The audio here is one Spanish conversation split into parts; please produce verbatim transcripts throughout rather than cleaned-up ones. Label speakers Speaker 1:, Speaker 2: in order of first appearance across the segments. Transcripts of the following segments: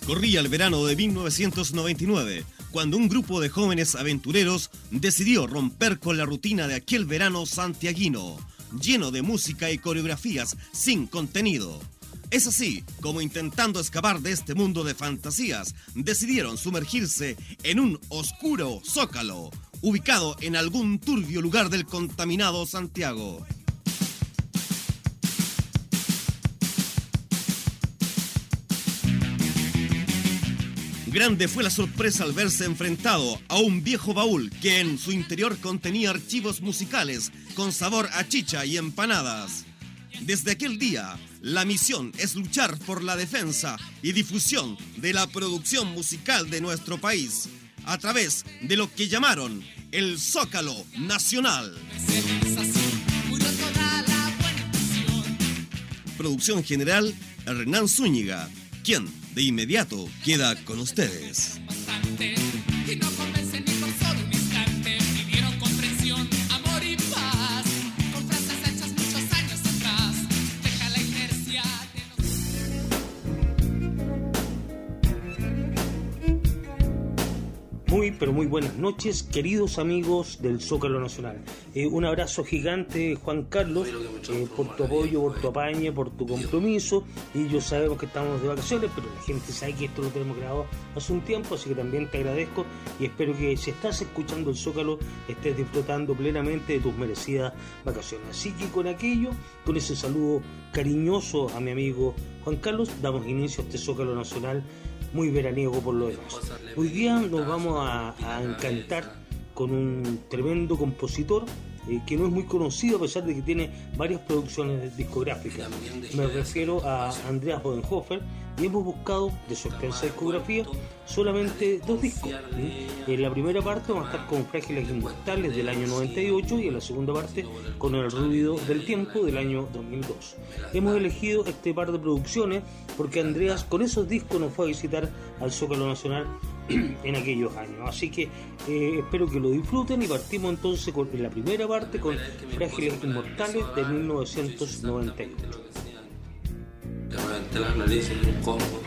Speaker 1: Corría el verano de mil novecientos noventa y nueve, cuando un grupo de jóvenes aventureros decidió romper con la rutina de aquel verano santiaguino, lleno de música y coreografías sin contenido. Es así como, intentando escapar de este mundo de fantasías, decidieron sumergirse en un oscuro zócalo, ubicado en algún turbio lugar del contaminado Santiago. Grande fue la sorpresa al verse enfrentado a un viejo baúl que en su interior contenía archivos musicales con sabor a chicha y empanadas. Desde aquel día, la misión es luchar por la defensa y difusión de la producción musical de nuestro país, a través de lo que llamaron el Zócalo Nacional. Producción general, Hernán Zúñiga, quien de inmediato queda con ustedes.
Speaker 2: Muy, pero muy buenas noches, queridos amigos del Zócalo Nacional. Eh, un abrazo gigante, Juan Carlos, eh, por tu apoyo, por tu apañe, por tu compromiso. Y yo sabemos que estamos de vacaciones, pero la gente sabe que esto lo tenemos grabado hace un tiempo, así que también te agradezco y espero que, si estás escuchando el Zócalo, estés disfrutando plenamente de tus merecidas vacaciones. Así que con aquello, con ese saludo cariñoso a mi amigo Juan Carlos, damos inicio a este Zócalo Nacional muy veraniego por lo demás. Hoy día nos vamos a, a encantar con un tremendo compositor eh, que no es muy conocido, a pesar de que tiene varias producciones discográficas. Me refiero a Andreas Bodenhofer, y hemos buscado de su extensa discografía solamente dos discos. ¿sí? En la primera parte vamos a estar con Frágiles Inmortales del año noventa y ocho y en la segunda parte con El Ruido del Tiempo del año dos mil dos. Hemos elegido este par de producciones porque Andreas con esos discos nos fue a visitar al Zócalo Nacional en aquellos años, así que eh, espero que lo disfruten y partimos entonces con la primera parte con Frágiles Inmortales de mil novecientos noventa y ocho.
Speaker 3: Te reventé las narices en un combo.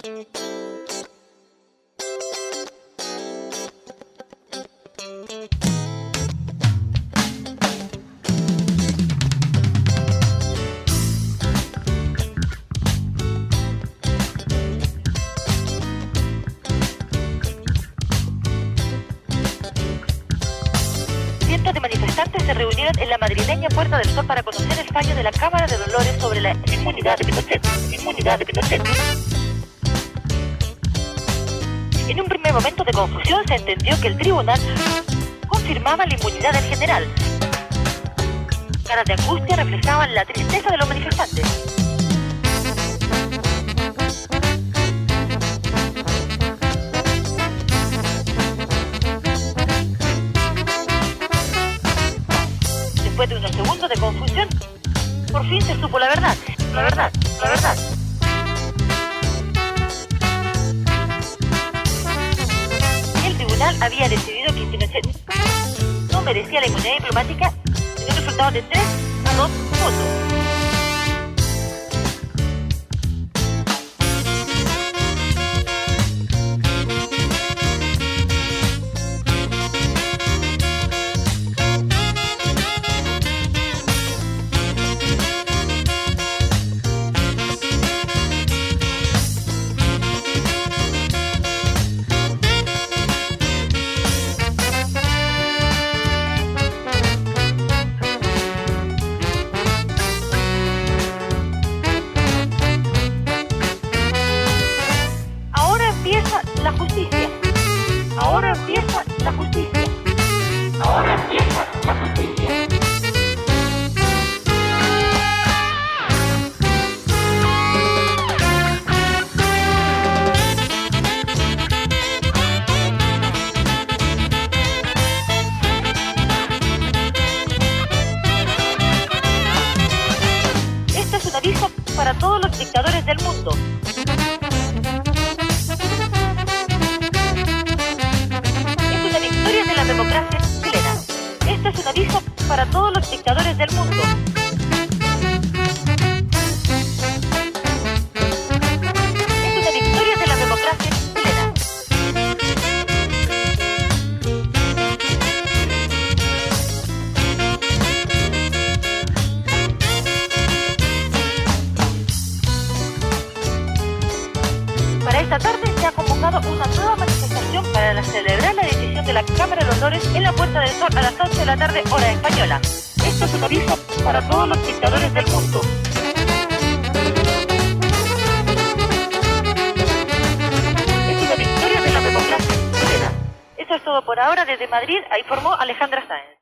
Speaker 4: Se reunieron en la madrileña Puerta del Sol para conocer el fallo de la Cámara de Dolores sobre la inmunidad de Pinochet. Inmunidad de Pinochet. En un primer momento de confusión se entendió que el tribunal confirmaba la inmunidad del general. Caras de angustia reflejaban la tristeza de los manifestantes. Después de unos segundos de confusión, por fin se supo la verdad, la verdad, la verdad. El tribunal había decidido que Pinochet no merecía la inmunidad diplomática en un resultado de tres a dos votos. Para todos los dictadores del mundo. Es una victoria de la democracia chilena. Esto es un aviso para todos los dictadores del mundo. Es una victoria de la democracia chilena. Esta tarde se ha convocado una nueva manifestación para celebrar la decisión de la Cámara de Dolores en la Puerta del Sol a las ocho de la tarde, hora española. Esto es un aviso para todos los dictadores del mundo. Es una victoria de la democracia chilena. Eso es todo por ahora. Desde Madrid, informó Alejandra Sáenz.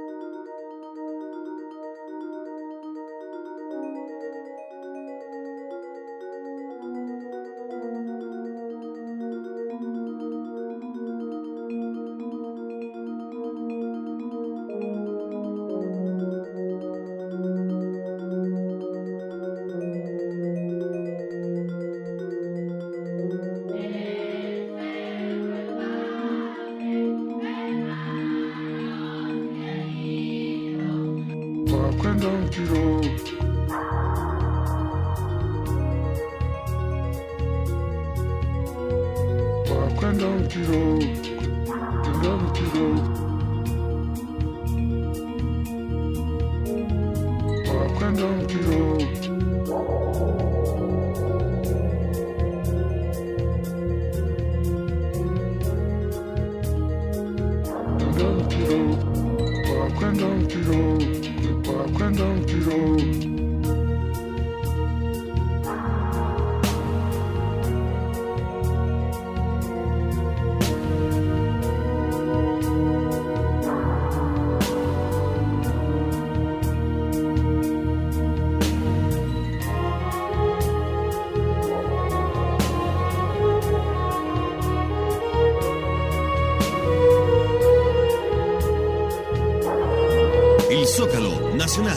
Speaker 1: Zócalo Nacional.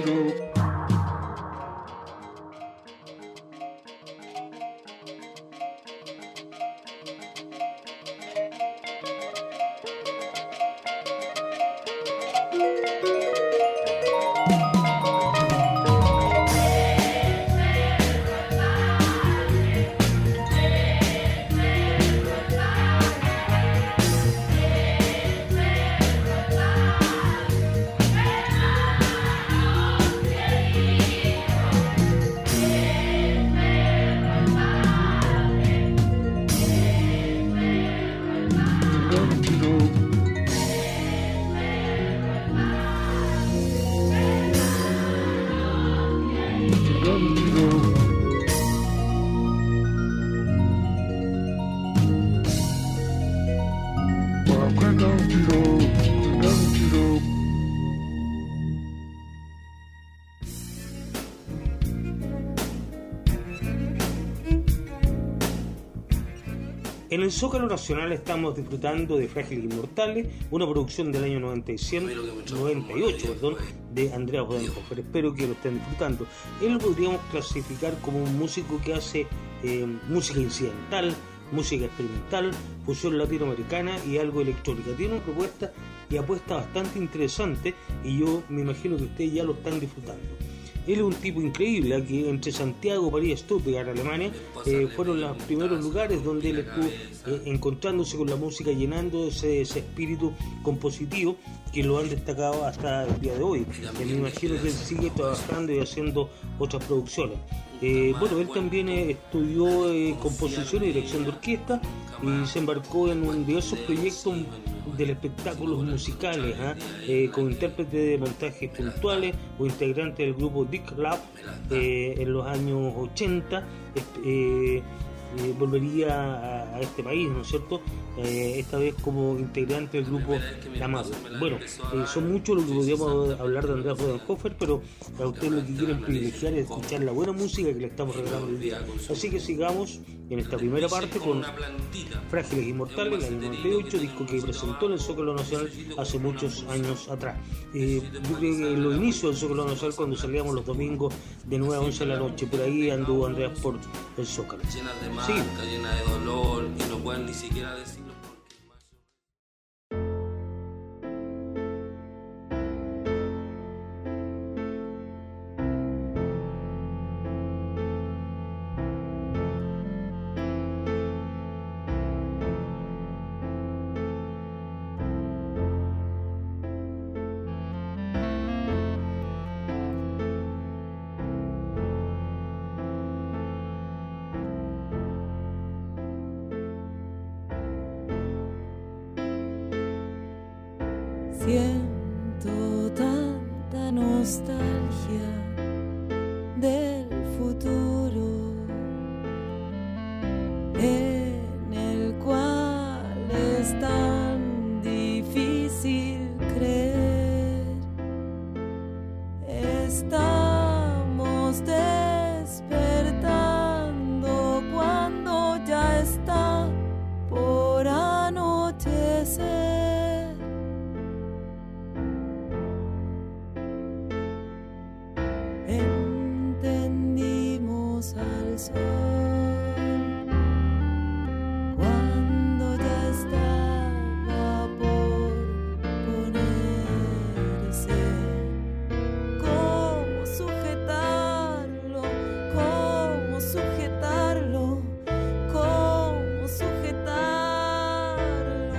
Speaker 2: En el Zócalo Nacional estamos disfrutando de Frágiles Inmortales, una producción del año noventa y siete, noventa y ocho perdón, de Andreas Bodenhofer. Espero que lo estén disfrutando. Él lo podríamos clasificar como un músico que hace eh, música incidental, música experimental, fusión latinoamericana y algo electrónica. Tiene una propuesta y apuesta bastante interesante y yo me imagino que ustedes ya lo están disfrutando. Él es un tipo increíble, que entre Santiago, París, Stuttgart, Alemania, eh, fueron los primeros lugares donde él estuvo eh, encontrándose con la música, llenando ese, ese espíritu compositivo que lo han destacado hasta el día de hoy. Eh, me imagino que él sigue trabajando y haciendo otras producciones. Eh, bueno, él también eh, estudió eh, composición y dirección de orquesta y se embarcó en un, diversos proyectos del espectáculos musicales, ¿eh? Eh, como intérprete de montajes puntuales o integrante del grupo Dick Lab eh, en los años ochenta. Eh, eh, volvería a, a este país, ¿no es cierto? Eh, esta vez como integrante del grupo Amado. Bueno, eh, son muchos los que podríamos hablar de Andreas Bodenhofer, pero a ustedes lo que quieren privilegiar es escuchar la buena música que le estamos regalando el día. Así que sigamos en esta primera parte con Frágiles Inmortales, el año noventa y ocho, disco que presentó en el Zócalo Nacional hace muchos años atrás. Eh, yo creo que en los inicios del Zócalo Nacional, cuando salíamos los domingos de nueve a once de la noche, por ahí anduvo Andreas por el Zócalo. Sí.
Speaker 3: Llena de dolor y no pueden ni siquiera decirlo.
Speaker 5: Siento tanta nostalgia del futuro en el cual es tan difícil creer. Estamos despertando cuando ya está por anochecer. Entendimos al sol cuando ya estaba por ponerse. ¿Cómo sujetarlo? ¿Cómo sujetarlo? ¿Cómo sujetarlo?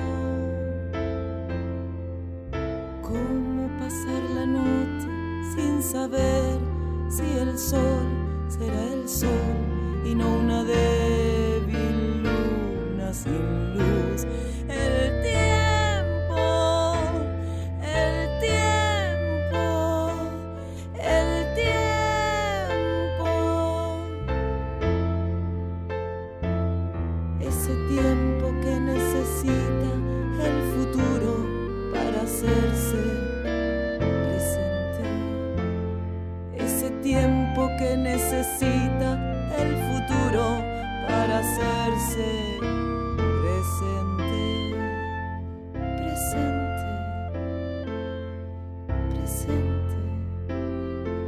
Speaker 5: ¿Cómo pasar la noche sin saber si el sol será el sol y no una débil luna sin luz? El tiempo, el tiempo, el tiempo, ese tiempo que necesita el futuro para hacerse tiempo que necesita el futuro para hacerse presente, presente, presente.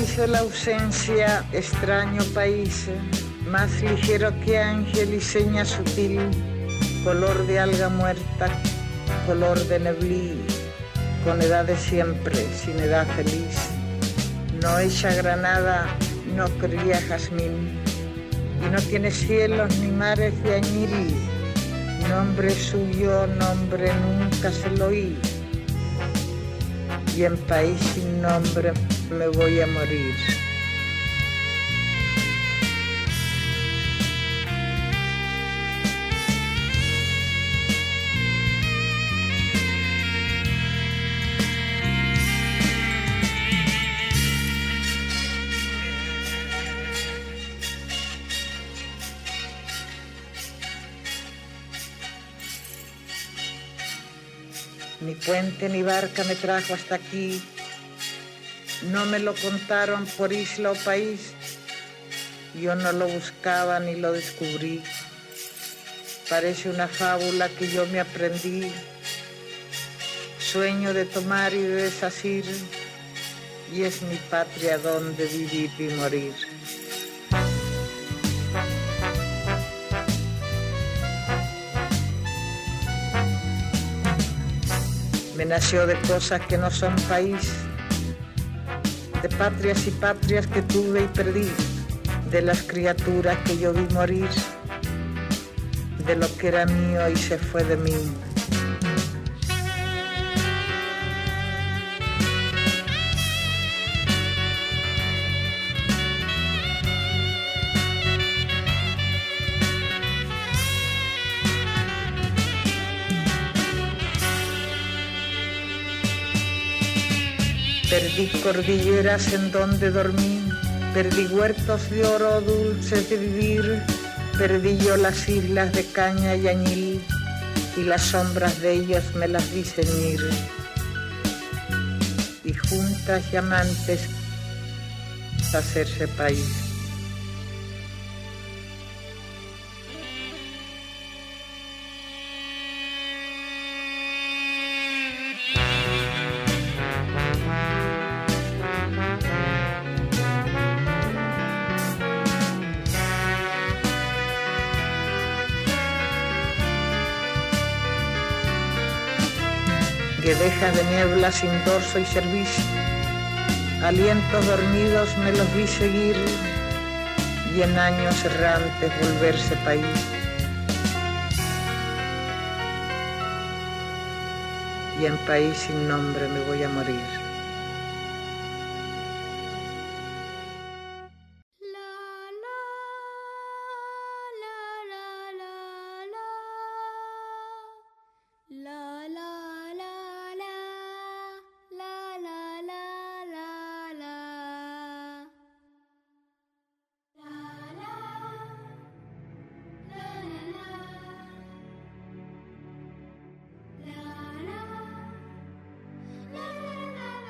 Speaker 6: país de la ausencia, extraño país, más ligero que ángel y seña sutil, color de alga muerta, color de neblí, con edad de siempre, sin edad feliz. No echa granada, no cría jazmín, y no tiene cielos ni mares de añil. Nombre suyo, nombre nunca se lo oí, y en país sin nombre me voy a morir. Ni puente ni barca me trajo hasta aquí, no me lo contaron por isla o país, yo no lo buscaba ni lo descubrí, parece una fábula que yo me aprendí, sueño de tomar y de desasir, y es mi patria donde vivir y morir. Me nació de cosas que no son país, de patrias y patrias que tuve y perdí, de las criaturas que yo vi morir, de lo que era mío y se fue de mí. Perdí cordilleras en donde dormí, perdí huertos de oro dulces de vivir, perdí yo las islas de caña y añil, y las sombras de ellos me las vi ceñir. Y juntas y amantes hacerse país. Que deja de niebla sin dorso y cerviz, alientos dormidos me los vi seguir, y en años errantes volverse país. Y en país sin nombre me voy a morir.
Speaker 7: La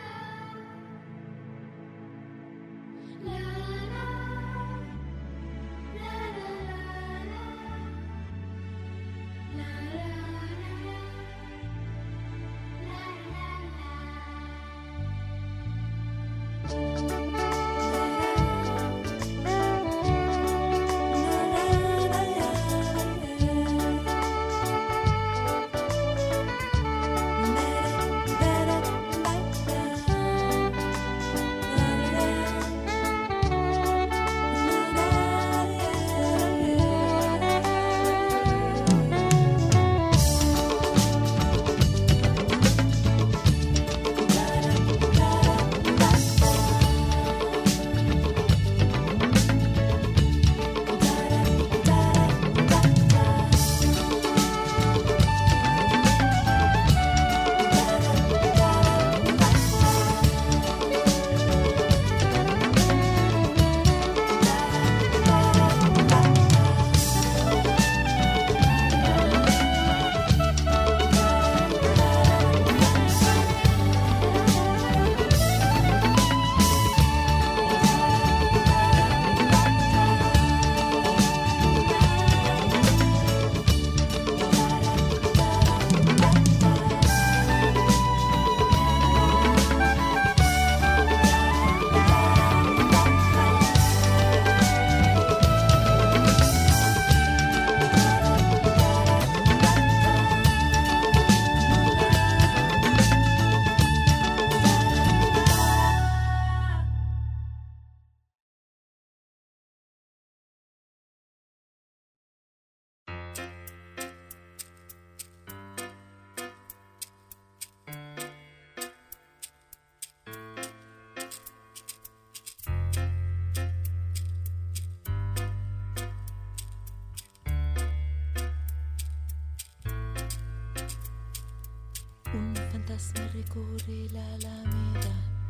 Speaker 5: Un fantasma recorre la alameda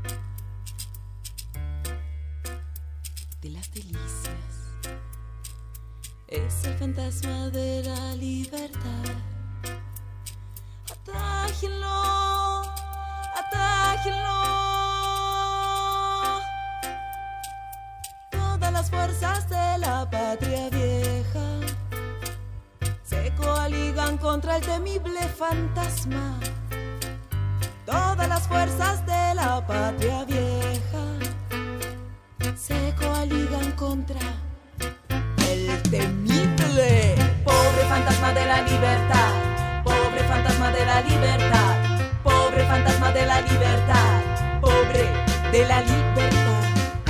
Speaker 5: de las delicias. Es el fantasma de la libertad. Atájenlo, atájenlo. Todas las fuerzas de la patria vieja se coaligan contra el temible fantasma. Todas las fuerzas de la patria vieja se coaligan contra el temible pobre fantasma de la libertad. Pobre fantasma de la libertad. Pobre fantasma de la libertad. Pobre de la libertad.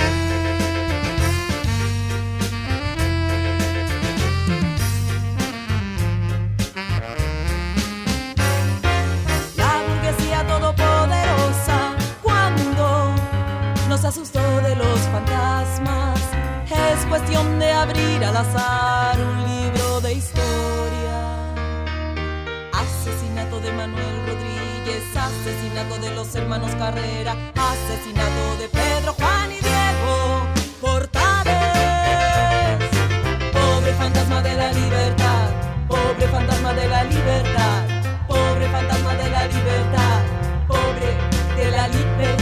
Speaker 5: Asustó de los fantasmas. Es cuestión de abrir al azar un libro de historia. Asesinato de Manuel Rodríguez, asesinato de los hermanos Carrera, asesinato de Pedro, Juan y Diego Portales. Pobre fantasma de la libertad. Pobre fantasma de la libertad. Pobre fantasma de la libertad. Pobre de la libertad.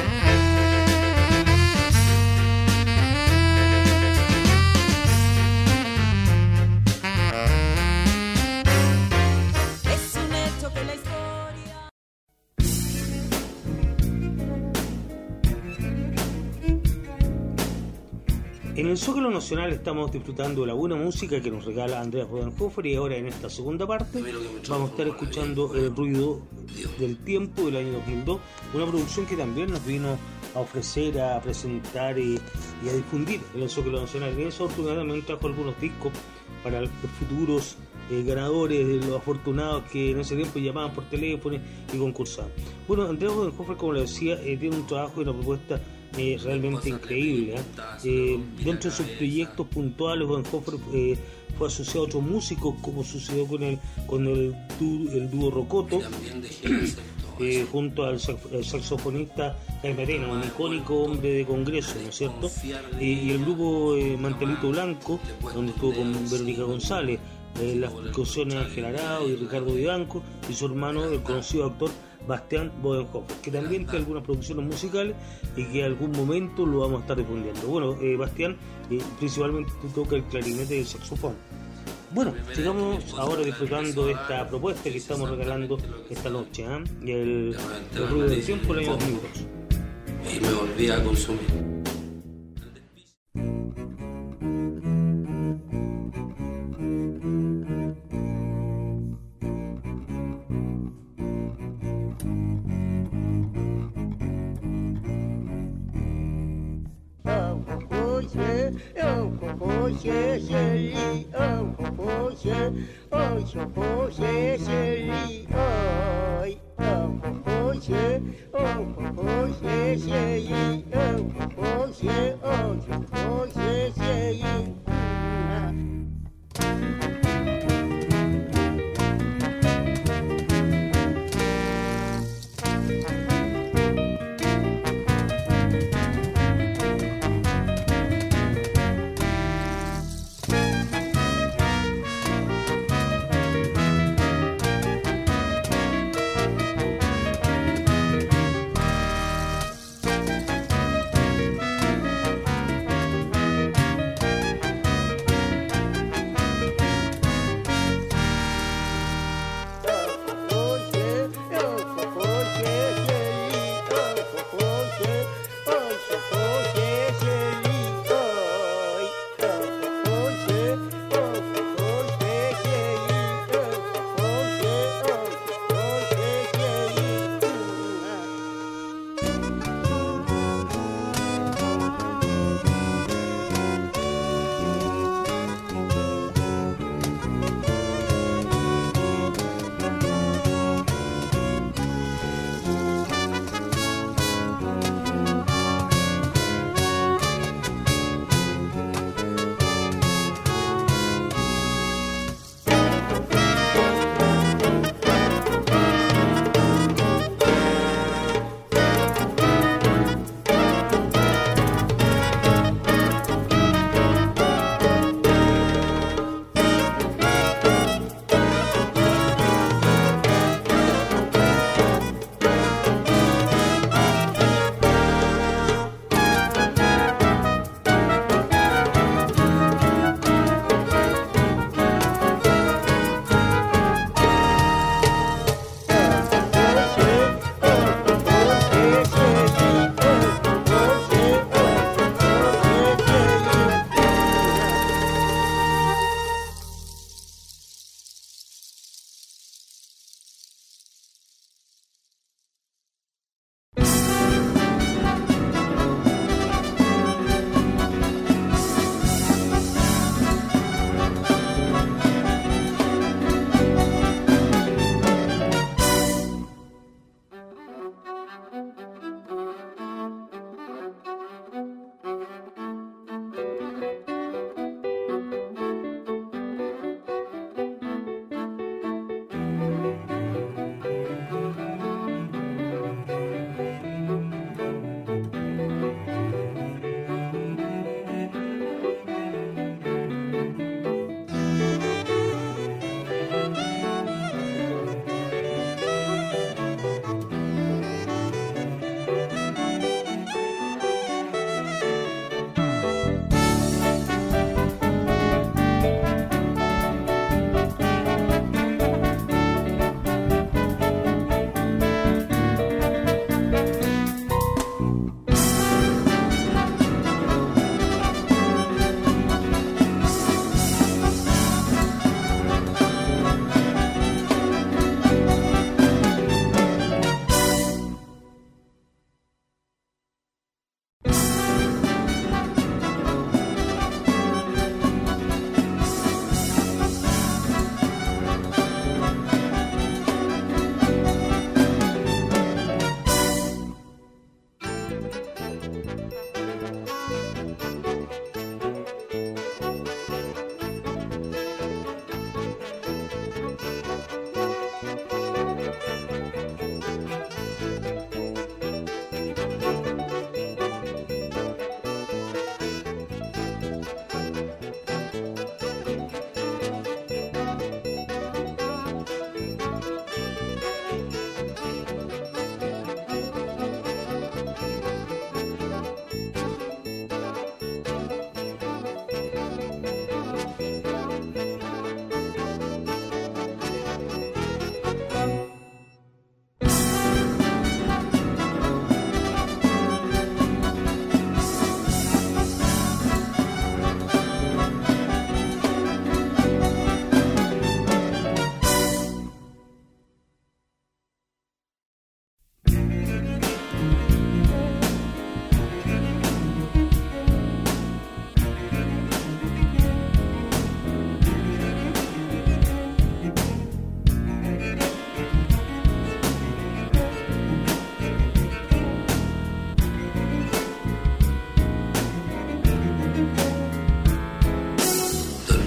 Speaker 2: En el Zócalo Nacional estamos disfrutando de la buena música que nos regala Andreas Bodenhofer, y ahora en esta segunda parte vamos a estar escuchando El ruido del tiempo del año dos mil dos, una producción que también nos vino a ofrecer, a presentar y, y a difundir en el Zócalo Nacional. Y eso afortunadamente trajo algunos discos para los futuros eh, ganadores, de los afortunados que en ese tiempo llamaban por teléfono y concursaban. Bueno, Andreas Bodenhofer, como le decía, eh, tiene un trabajo y una propuesta Eh, realmente increíble. ¿eh? Eh, dentro de sus proyectos puntuales, Bodenhofer eh, fue asociado a otros músicos, como sucedió con el con el, el dúo Rocoto, eh, junto al, al saxofonista Jaime Arena, un icónico hombre de congreso, ¿no es cierto? Eh, y el grupo eh, Mantelito Blanco, donde estuvo con Verónica González, eh, las percusiones Ángel Arao y Ricardo Vivanco, y su hermano, el conocido actor Bastián Bodenhofer, que también tiene algunas producciones musicales y que en algún momento lo vamos a estar difundiendo. Bueno, eh, Bastián eh, principalmente toca el clarinete y el saxofón. Bueno, sigamos ahora disfrutando de esta propuesta que estamos regalando esta noche, ¿eh? el, el ruido del tiempo del año dos mil dos.
Speaker 3: Y me volví a consumir.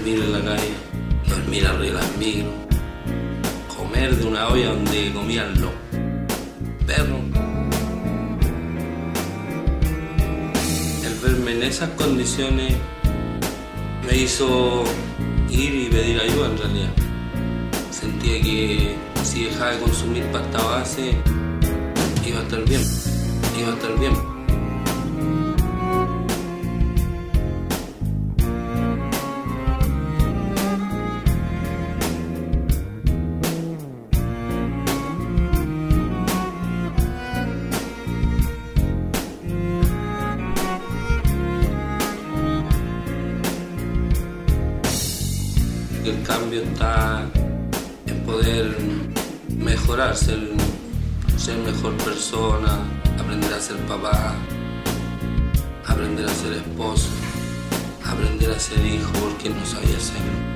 Speaker 3: dormir en la calle, dormir arriba de las micros, comer de una olla donde comían los perros. El verme en esas condiciones me hizo ir y pedir ayuda en realidad. Sentía que si dejaba de consumir pasta base, iba a estar bien, iba a estar bien. El cambio está en poder mejorar, ser, ser mejor persona, aprender a ser papá, aprender a ser esposo, aprender a ser hijo porque no sabía ser.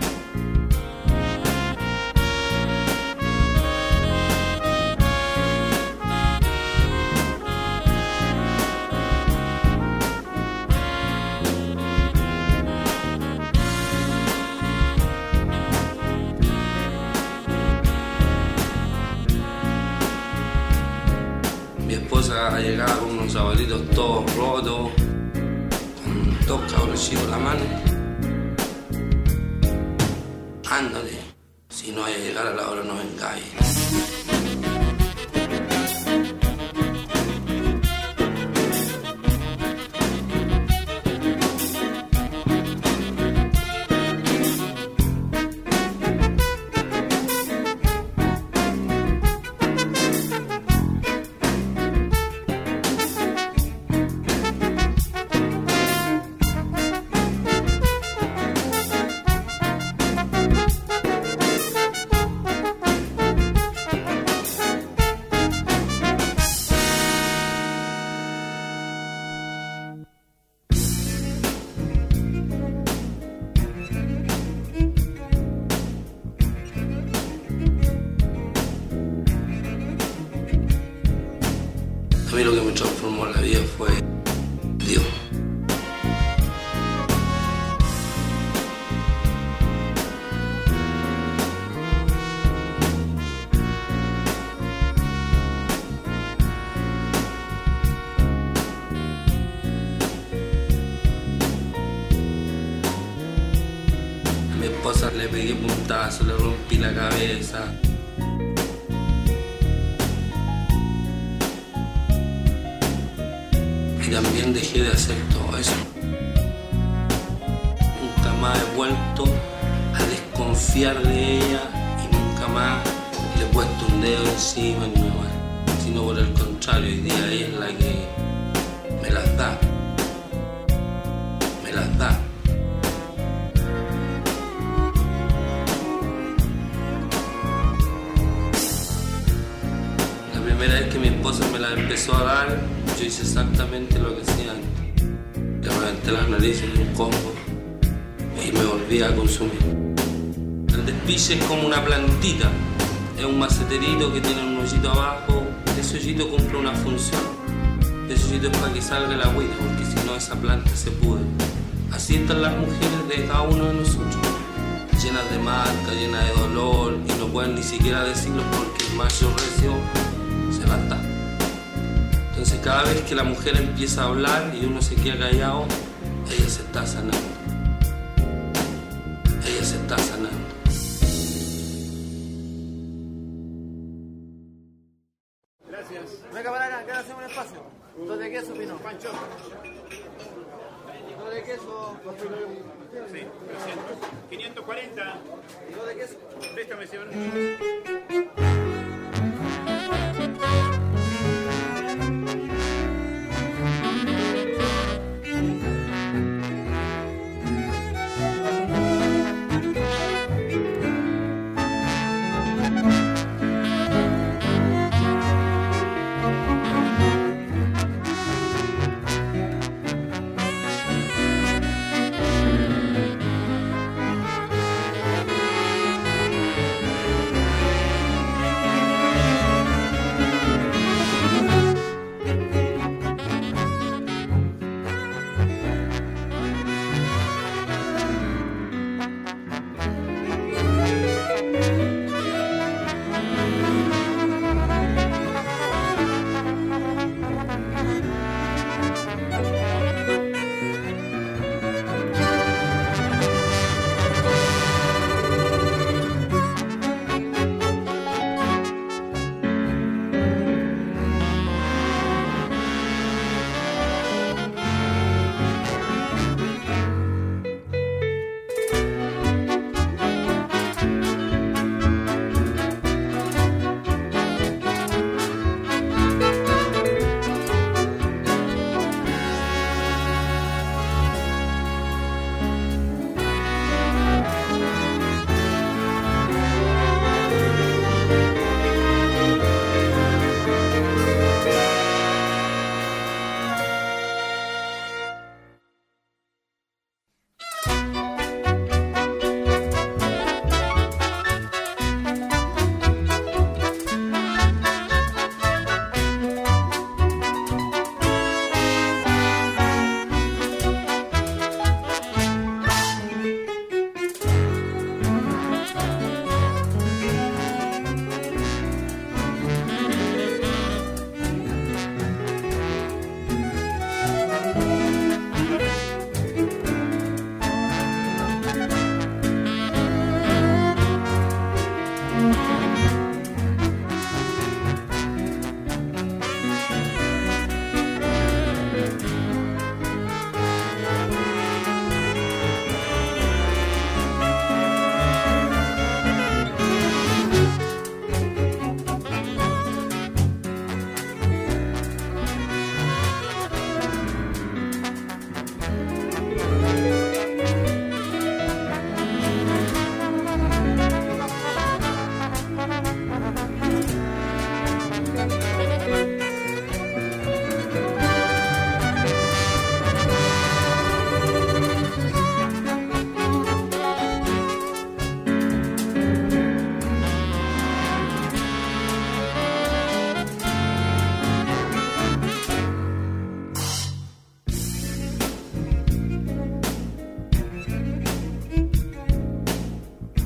Speaker 3: Ha llegado con unos zapatitos todos rotos, con dos cabros chicos en la mano. Ándale, si no hay a llegar a la hora no vengáis. A mí lo que me transformó en la vida fue Dios. A mi esposa le pegué puntazo, le rompí la cabeza. Y también dejé de hacer todo eso. Nunca más he vuelto a desconfiar de ella y nunca más le he puesto un dedo encima ni me va. Sino por el contrario, hoy día ella es la que me las da. Me las da. La primera vez que mi esposa me la empezó a dar, yo hice exactamente lo que hacía antes. Le reventé las narices en un combo y me volví a consumir. El despiche es como una plantita. Es un maceterito que tiene un hoyito abajo. Ese hoyito cumple una función. Ese hoyito es para que salga el agüita, porque si no esa planta se pudre. Así están las mujeres de cada uno de nosotros. Llenas de marca, llenas de dolor, y no pueden ni siquiera decirlo porque el macho recio se las da. Entonces cada vez que la mujer empieza a hablar y uno se queda callado, ella se está sanando. Ella se está sanando.
Speaker 7: Gracias. Venga para acá, acá hacemos un espacio. ¿Dos de queso, Pino? Pancho. ¿Dos de queso?
Speaker 8: Sí, trescientos. quinientos cuarenta.
Speaker 7: ¿Y dos de queso?
Speaker 8: Préstame, señor.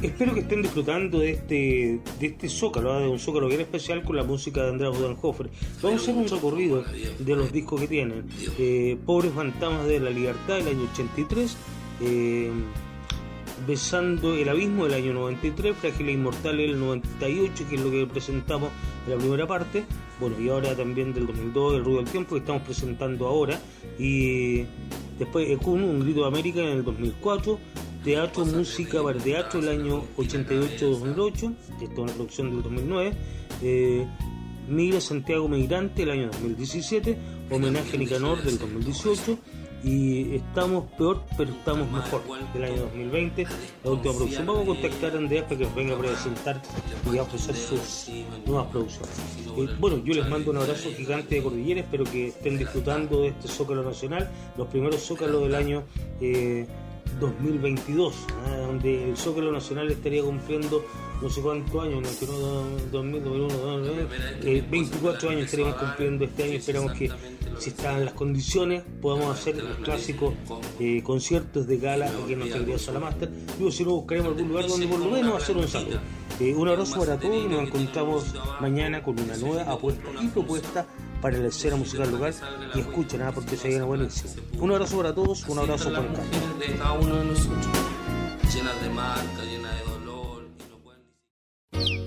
Speaker 2: Espero que estén disfrutando de este, de este Zócalo, de un Zócalo bien especial con la música de Andrés Bodenhofer. Vamos a hacer un recorrido de los discos que tienen. Eh, Pobres Fantasmas de la Libertad del año ochenta y tres, eh, Besando el Abismo del año noventa y tres, Frágil e Inmortal del noventa y ocho, que es lo que presentamos en la primera parte. Bueno, y ahora también del dos mil dos, El Ruido del Tiempo, que estamos presentando ahora. Y después Ekun, Un Grito de América en el dos mil cuatro. Teatro, Música para Teatro el año ochenta y ocho dos mil ocho, esto es una producción del dos mil nueve. eh, Migra Santiago Migrante el año dos mil diecisiete, Homenaje a Nicanor del dos mil dieciocho, y Estamos Peor pero Estamos Mejor del año dos mil veinte, la última producción. Vamos a contactar a Andrés para que nos venga a presentar y a ofrecer sus nuevas producciones. Eh, bueno, yo les mando un abrazo gigante de Cordillera, espero que estén disfrutando de este Zócalo Nacional, los primeros Zócalos del año eh, dos mil veintidós, ¿eh? Donde el Zócalo Nacional estaría cumpliendo no sé cuántos años, dos mil uno, eh, veinticuatro años estaríamos cumpliendo este año. Esperamos que, si están las condiciones, podamos hacer los clásicos eh, conciertos de gala aquí en nuestra querida Sala Máster. Luego, si no, buscaremos algún lugar donde por lo menos hacer un saludo. Eh, un abrazo para todos y nos encontramos mañana con una nueva apuesta y propuesta para la escena musical local. Y escuchen nada, porque se viene buenísimo. Un abrazo para todos, un abrazo Juan Carlos.
Speaker 3: De cada uno de nosotros, llenas de marca, llenas de dolor, y no pueden...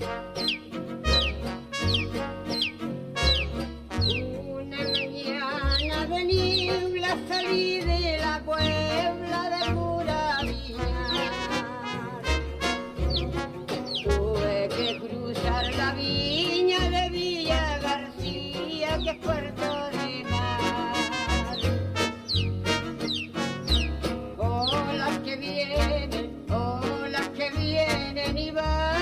Speaker 9: Una mañana de niebla salí de la Puebla de pura viña. Tuve que cruzar la viña de Villa García, que es Puerto de Mar. Olas que vienen, olas que vienen y van.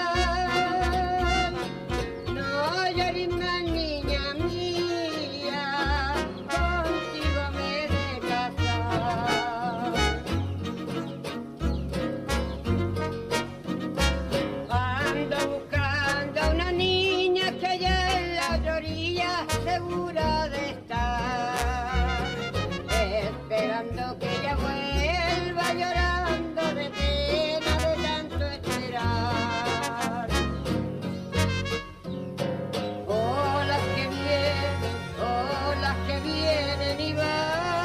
Speaker 9: No llores más, niña mía, contigo me he de casar. Ando buscando a una niña que allá en la orilla segura de estar, esperando que ella vuelva llorando de pena de tanto esperar. Olas que vienen, olas que vienen y van.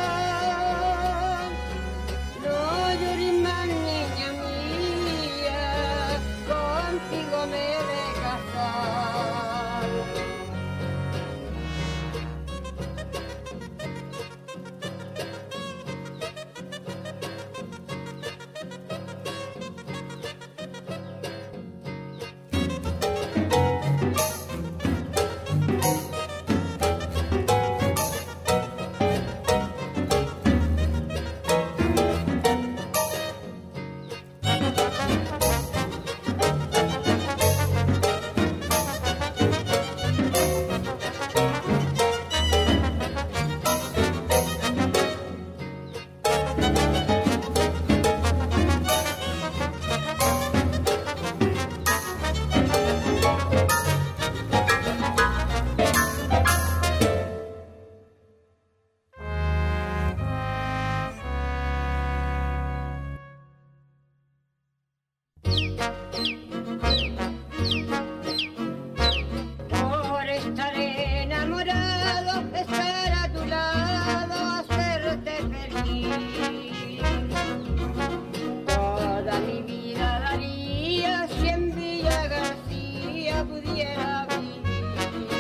Speaker 9: No llores más, niña mía, contigo me he de casar. Por estar enamorado, estar a tu lado, hacerte feliz. Toda mi vida daría si en Villa García pudiera vivir.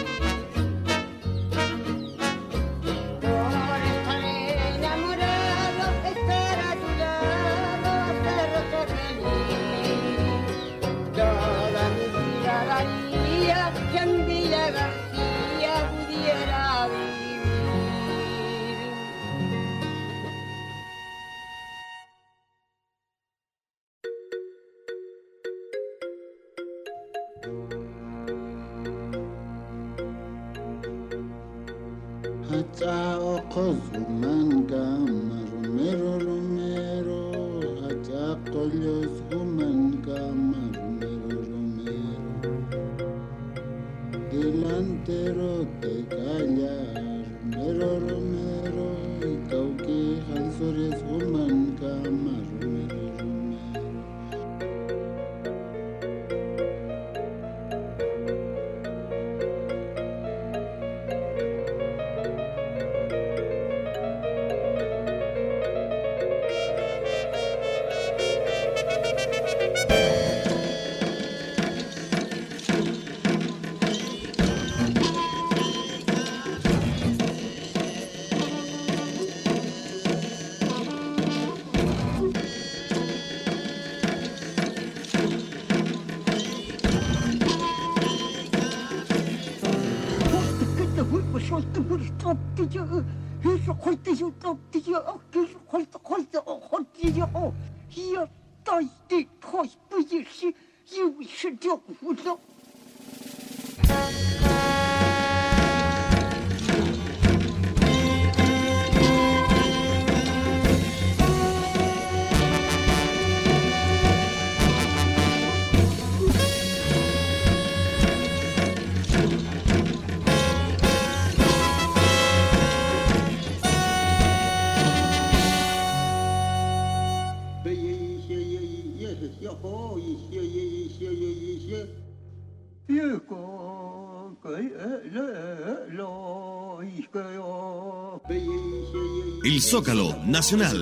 Speaker 9: Por estar enamorado, estar a tu lado, hacerte feliz. Toda mi vida daría si en Villa García pudiera vivir.
Speaker 10: Hata okozu manga Romero Romero, hata kolyos humanga Romero Romero. Delantero te callar, Romero Romero, y cauque alzores humanga Romero Romero.
Speaker 1: El Zócalo Nacional.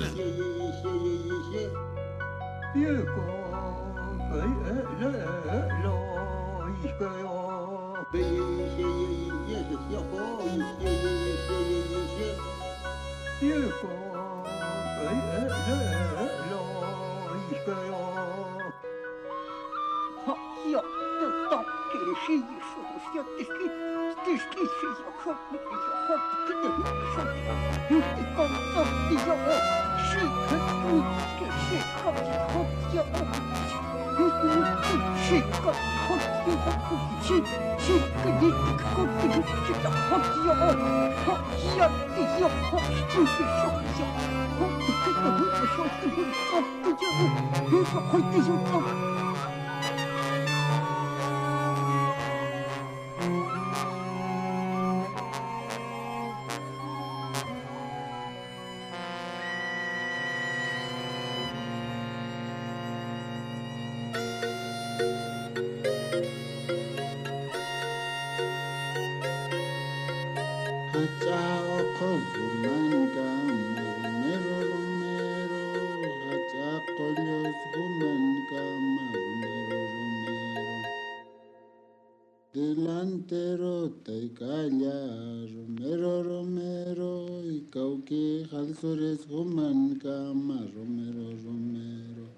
Speaker 10: Delantero te calla, Romero, Romero, y cauque jalzores human cama, Romero, Romero.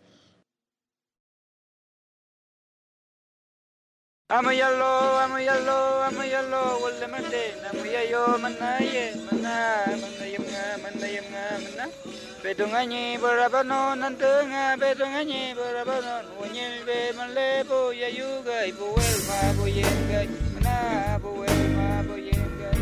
Speaker 11: Amayalo, amayalo, amayalo, wala mande, namayayo, manaye, mana, manayam nga, manayam nga, mana. Bedunganye barabano, nantunga, bedunganye barabano, wanyel be malebo, yayugay, buwel ma, buyengay, mana, buwel ma, buyengay.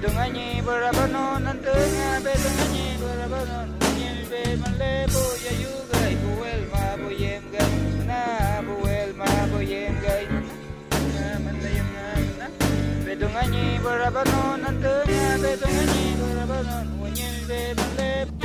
Speaker 11: Bedunganyi barabanon nantenga bedunganyi barabanon unyil be malepo yayugay buwel ma boyem gay na buwel ma boyem gay na manayam na bedunganyi barabanon nantenga bedunganyi barabanon unyil be malepo.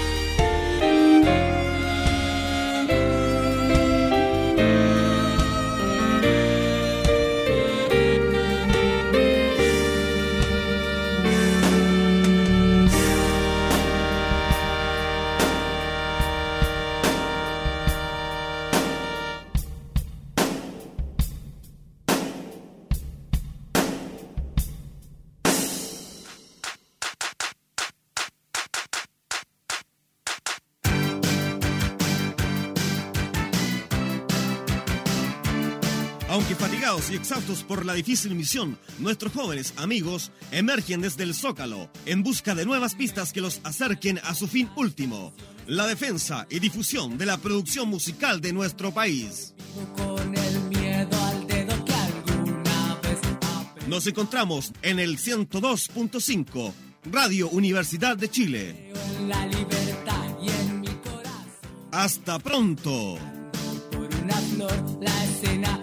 Speaker 1: Aunque fatigados y exhaustos por la difícil misión, nuestros jóvenes amigos emergen desde el Zócalo en busca de nuevas pistas que los acerquen a su fin último, la defensa y difusión de la producción musical de nuestro país.
Speaker 12: Con el miedo al dedo que alguna vez aprendí.
Speaker 1: Nos encontramos en el ciento dos punto cinco, Radio Universidad de Chile.
Speaker 12: En la libertad y en mi corazón.
Speaker 1: Hasta pronto.
Speaker 12: Por una flor, la escena